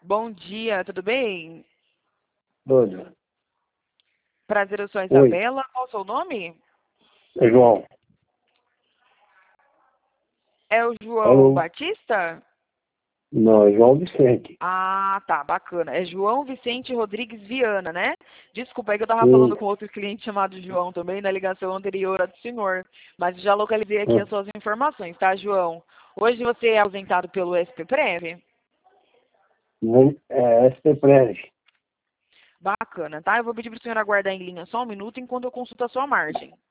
Bom dia, tudo bem? Tudo. Prazer, eu sou a Oi, Isabela. Qual o seu nome? é João. É o João Alô? Batista? Não, é João Vicente. Ah, tá, bacana. É João Vicente Rodrigues Viana, né? Desculpa, é que eu tava Sim. falando com outro cliente chamado João também, na ligação anterior à do senhor. Mas já localizei aqui Ah, as suas informações, tá, João? Hoje você é ausentado pelo SPPrev? É SP Bacana, tá? Eu vou pedir pro senhor aguardar em linha só um minuto enquanto eu consulto a sua margem.